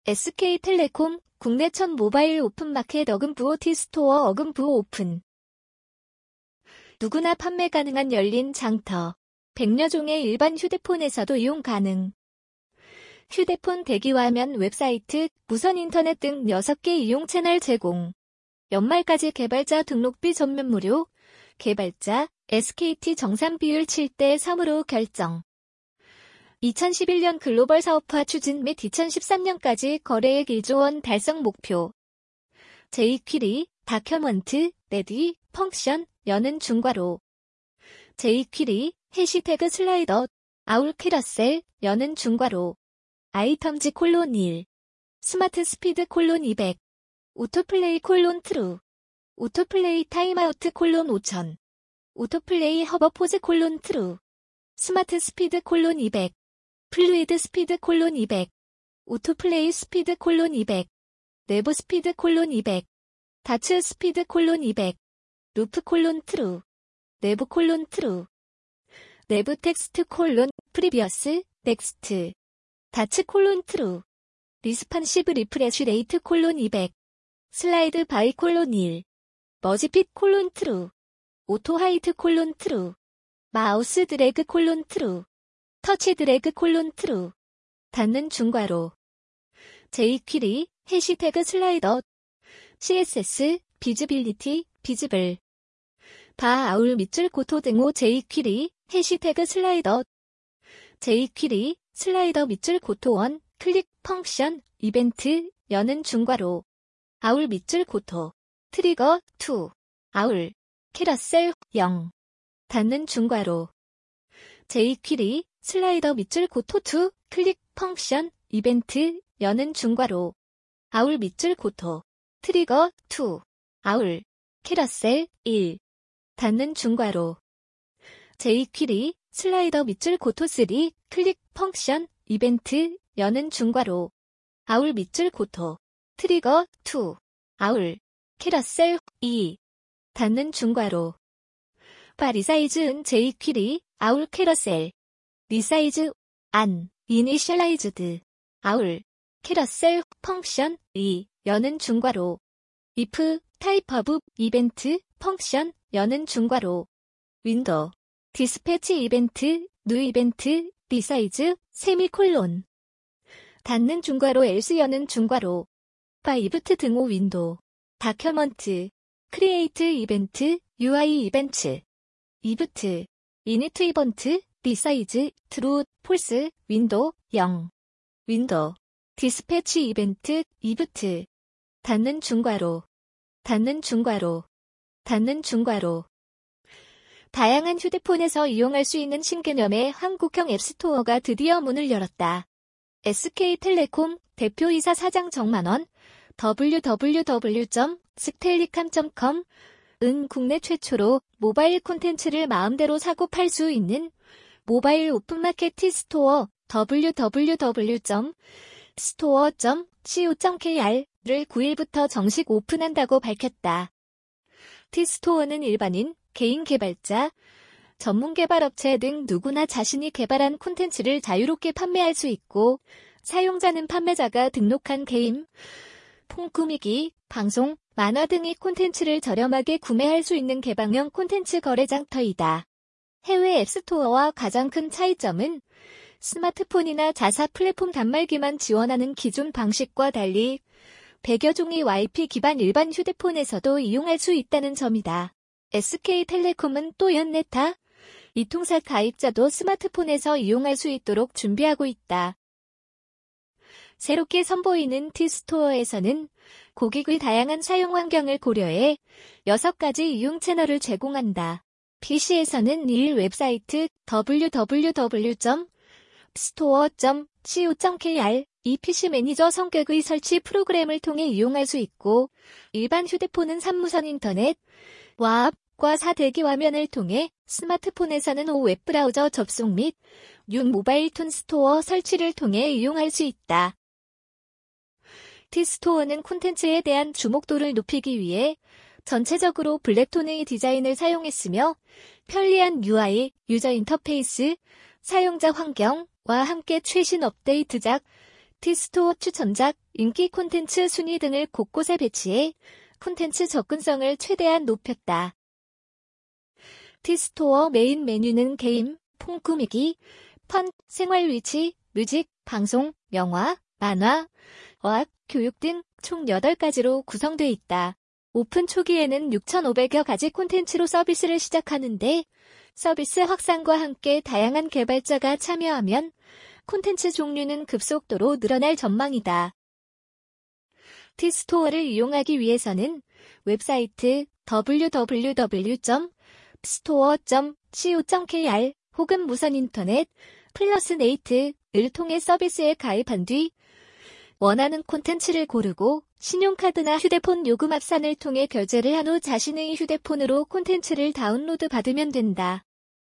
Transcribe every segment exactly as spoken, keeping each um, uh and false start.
에스케이텔레콤 국내 첫 모바일 오픈마켓 어금부호 T스토어 어금부호 오픈. 누구나 판매 가능한 열린 장터. 백여 종의 일반 휴대폰에서도 이용 가능. 휴대폰 대기화면 웹사이트, 무선 인터넷 등 여섯 개 이용 채널 제공. 연말까지 개발자 등록비 전면 무료. 개발자 에스케이티 정산 비율 칠 대 삼으로 결정. 이천십일 년 글로벌 사업화 추진 및 이천십삼 년까지 거래액 일조 원 달성 목표. 제이퀴리, 다큐먼트, 레디, 펑션, 여는 중괄호. 제이퀴리, 해시태그 슬라이더, 아울 캐러셀, 여는 중괄호. 아이텀즈 콜론 일. 스마트 스피드 콜론 이백. 오토플레이 콜론 트루. 오토플레이 타임아우트 콜론 오천. 오토플레이 허버포즈 콜론 트루. 스마트 스피드 콜론 이백. 플루이드 스피드 콜론 이백. 오토플레이 스피드 콜론 이백. 내부 스피드 콜론 이백. 다츠 스피드 콜론 이백. 루프 콜론 트루. 내부 콜론 트루. 내부 텍스트 콜론 프리비어스 넥스트. 다츠 콜론 트루. 리스판시브 리프레쉬 레이트 콜론 이백. 슬라이드 바이 콜론 일. 머지핏 콜론 트루. 오토 하이트 콜론 트루. 마우스 드래그 콜론 트루. 터치 드래그 콜론 트루. 닫는 중괄호. 제이퀴리, 해시태그 슬라이더. 씨에스에스, 비즈빌리티, 비즈블. 바 아울 밑줄 고토 등호 제이퀴리, 해시태그 슬라이더. 제이퀴리, 슬라이더 밑줄 고토 원, 클릭, 펑션, 이벤트, 여는 중괄호. 아울 밑줄 고토. 트리거, 이. 아울. 캐러셀, 영. 닫는 중괄호. 제이퀴리, 슬라이더 밑줄 고토 이, 클릭, 펑션, 이벤트, 여는 중괄호. 아울 밑줄 고토. 트리거, 이. 아울. 캐러셀, 일. 닫는 중괄호. 제이퀴리, 슬라이더 밑줄 고토 삼, 클릭, 펑션, 이벤트, 여는 중괄호. 아울 밑줄 고토. 트리거, 이. 아울. 캐러셀, 이. 닫는 중괄호. 바 리사이즈은 제이퀴리, 아울 캐러셀. 리사이즈, 안, 이니셜라이즈드. 아울. 캐러셀, 펑션, 이, 여는 중괄호. if, 타입 오브, 이벤트, 펑션, 여는 중괄호. 윈도우. 디스패치 이벤트, 뉴 이벤트, 리사이즈, 세미콜론. 닫는 중괄호 else 여는 중괄호. 바 이브트 등호 윈도우. 다큐먼트. 크리에이트 이벤트, 유아이 이벤트. 이브트. 이니트 이번트, 리사이즈, 트루, 폴스, 윈도우, 영. 윈도우. 디스패치 이벤트, 이브트. 닫는 중괄호. 닫는 중괄호. 닫는 중괄호. 다양한 휴대폰에서 이용할 수 있는 신개념의 한국형 앱스토어가 드디어 문을 열었다. 에스케이텔레콤 대표이사 사장 정만원, 더블유 더블유 더블유 점 스텔리캄 점 컴 은 국내 최초로 모바일 콘텐츠를 마음대로 사고 팔 수 있는 모바일 오픈마켓 T스토어 더블유 더블유 더블유 점 스토어 점 씨오 점 케이알을 구 일부터 정식 오픈한다고 밝혔다. T스토어는 일반인, 개인 개발자, 전문 개발업체 등 누구나 자신이 개발한 콘텐츠를 자유롭게 판매할 수 있고 사용자는 판매자가 등록한 게임, 폰 꾸미기, 방송, 만화 등의 콘텐츠를 저렴하게 구매할 수 있는 개방형 콘텐츠 거래 장터이다. 해외 앱스토어와 가장 큰 차이점은 스마트폰이나 자사 플랫폼 단말기만 지원하는 기존 방식과 달리 백여 종의 와이파이 기반 일반 휴대폰에서도 이용할 수 있다는 점이다. 에스케이텔레콤은 또 연네타, 이통사 가입자도 스마트폰에서 이용할 수 있도록 준비하고 있다. 새롭게 선보이는 T스토어에서는 고객의 다양한 사용 환경을 고려해 여섯 가지 이용 채널을 제공한다. 피시에서는 일 웹사이트 더블유 더블유 더블유 점 스토어 점 씨오 점 케이알 이 피씨 매니저 성격의 설치 프로그램을 통해 이용할 수 있고 일반 휴대폰은 삼 무선 인터넷, 와 사 대기 화면을 통해 스마트폰에서는 오 웹브라우저 접속 및 육 모바일톤 스토어 설치를 통해 이용할 수 있다. T스토어는 콘텐츠에 대한 주목도를 높이기 위해 전체적으로 블랙톤의 디자인을 사용했으며 편리한 유아이, 유저 인터페이스, 사용자 환경과 함께 최신 업데이트작, T스토어 추천작, 인기 콘텐츠 순위 등을 곳곳에 배치해 콘텐츠 접근성을 최대한 높였다. T스토어 메인 메뉴는 게임, 폰 꾸미기, 펀, 생활 위치, 뮤직, 방송, 영화, 만화, 어학, 교육 등 총 여덟 가지로 구성돼 있다. 오픈 초기에는 육천오백여 가지 콘텐츠로 서비스를 시작하는데 서비스 확산과 함께 다양한 개발자가 참여하면 콘텐츠 종류는 급속도로 늘어날 전망이다. T스토어를 이용하기 위해서는 웹사이트 더블유 더블유 더블유 점 스토어 점 씨오 점 케이알 혹은 무선인터넷 플러스 네이트를 통해 서비스에 가입한 뒤 원하는 콘텐츠를 고르고 신용카드나 휴대폰 요금 합산을 통해 결제를 한 후 자신의 휴대폰으로 콘텐츠를 다운로드 받으면 된다.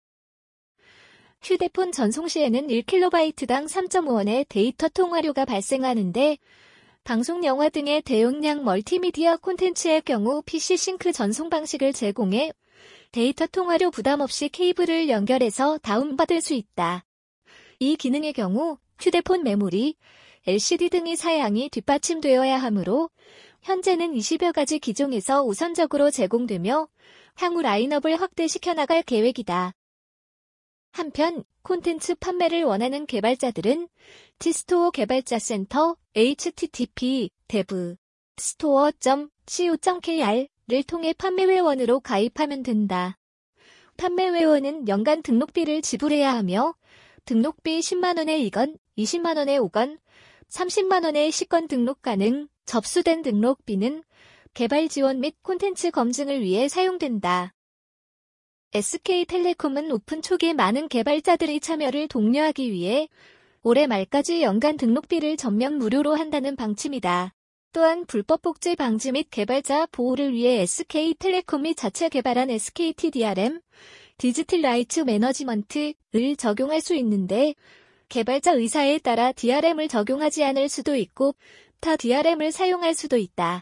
휴대폰 전송 시에는 일 킬로바이트당 삼 점 오 원의 데이터 통화료가 발생하는데 방송, 영화 등의 대용량 멀티미디어 콘텐츠의 경우 피씨 싱크 전송 방식을 제공해 데이터 통화료 부담 없이 케이블을 연결해서 다운받을 수 있다. 이 기능의 경우 휴대폰 메모리, 엘시디 등의 사양이 뒷받침되어야 하므로 현재는 이십여 가지 기종에서 우선적으로 제공되며 향후 라인업을 확대시켜 나갈 계획이다. 한편 콘텐츠 판매를 원하는 개발자들은 T스토어 개발자 센터 에이치티티피 데브 스토어 점 씨오 점 케이알을 통해 판매회원으로 가입하면 된다. 판매회원은 연간 등록비를 지불해야 하며 등록비 십만 원에 이 건, 이십만 원에 오 건, 삼십만 원에 십 건 등록 가능, 접수된 등록비는 개발 지원 및 콘텐츠 검증을 위해 사용된다. 에스케이텔레콤은 오픈 초기 많은 개발자들의 참여를 독려하기 위해 올해 말까지 연간 등록비를 전면 무료로 한다는 방침이다. 또한 불법 복제 방지 및 개발자 보호를 위해 에스케이텔레콤이 자체 개발한 에스케이티 디알엠, 디지털 라이츠 매너지먼트를 적용할 수 있는데 개발자 의사에 따라 디알엠을 적용하지 않을 수도 있고 타 디알엠을 사용할 수도 있다.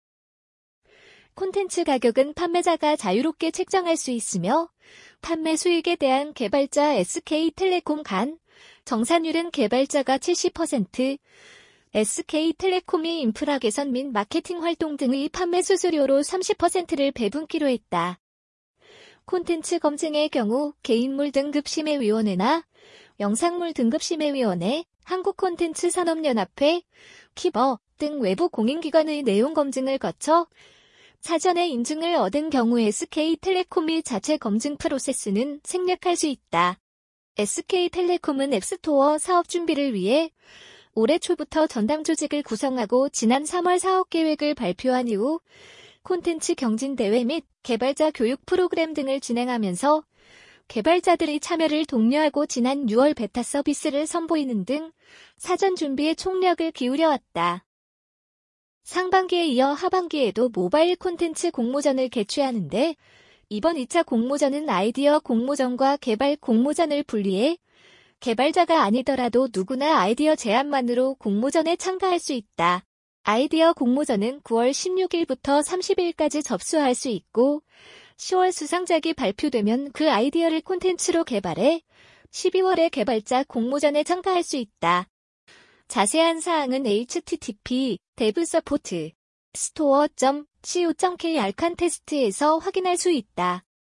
콘텐츠 가격은 판매자가 자유롭게 책정할 수 있으며 판매 수익에 대한 개발자 에스케이텔레콤 간 정산율은 개발자가 칠십 퍼센트, 에스케이텔레콤이 인프라 개선 및 마케팅 활동 등의 판매 수수료로 삼십 퍼센트를 배분키로 했다. 콘텐츠 검증의 경우 개인물 등급심의위원회나 영상물 등급심의위원회, 한국콘텐츠산업연합회, 키버 등 외부 공인기관의 내용 검증을 거쳐 사전에 인증을 얻은 경우 에스케이텔레콤이 자체 검증 프로세스는 생략할 수 있다. 에스케이텔레콤은 앱스토어 사업 준비를 위해 올해 초부터 전담 조직을 구성하고 지난 삼월 사업 계획을 발표한 이후 콘텐츠 경진대회 및 개발자 교육 프로그램 등을 진행하면서 개발자들의 참여를 독려하고 지난 유월 베타 서비스를 선보이는 등 사전 준비에 총력을 기울여왔다. 상반기에 이어 하반기에도 모바일 콘텐츠 공모전을 개최하는데 이번 이 차 공모전은 아이디어 공모전과 개발 공모전을 분리해 개발자가 아니더라도 누구나 아이디어 제안만으로 공모전에 참가할 수 있다. 아이디어 공모전은 구월 십육일부터 삼십일까지 접수할 수 있고 시월 수상작이 발표되면 그 아이디어를 콘텐츠로 개발해 십이월에 개발자 공모전에 참가할 수 있다. 자세한 사항은 에이치티티피 데브 서포트 스토어 점 씨오 점 케이알 칸테스트에서 확인할 수 있다.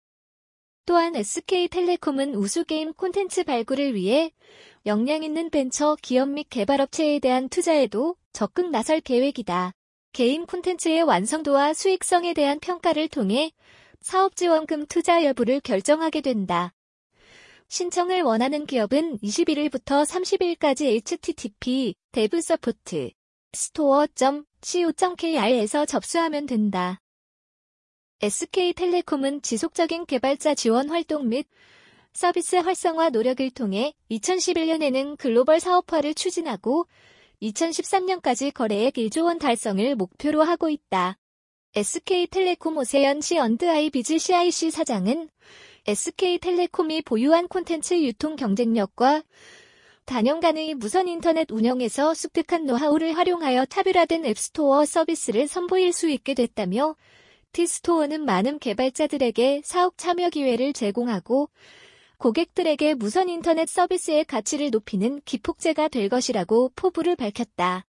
또한 에스케이텔레콤은 우수 게임 콘텐츠 발굴을 위해 역량 있는 벤처 기업 및 개발업체에 대한 투자에도 적극 나설 계획이다. 게임 콘텐츠의 완성도와 수익성에 대한 평가를 통해 사업지원금 투자 여부를 결정하게 된다. 신청을 원하는 기업은 이십일일부터 삼십일까지 에이치티티피 데브 서포트 스토어 점 씨오 점 케이알에서 접수하면 된다. 에스케이텔레콤은 지속적인 개발자 지원 활동 및 서비스 활성화 노력을 통해 이천십일년에는 글로벌 사업화를 추진하고 이천십삼년까지 거래액 일조 원 달성을 목표로 하고 있다. 에스케이텔레콤 오세연 씨 언드 아이비즈 씨아이씨 사장은 에스케이텔레콤이 보유한 콘텐츠 유통 경쟁력과 다년간의 무선 인터넷 운영에서 습득한 노하우를 활용하여 차별화된 앱스토어 서비스를 선보일 수 있게 됐다며 T스토어는 많은 개발자들에게 사업 참여 기회를 제공하고 고객들에게 무선 인터넷 서비스의 가치를 높이는 기폭제가 될 것이라고 포부를 밝혔다.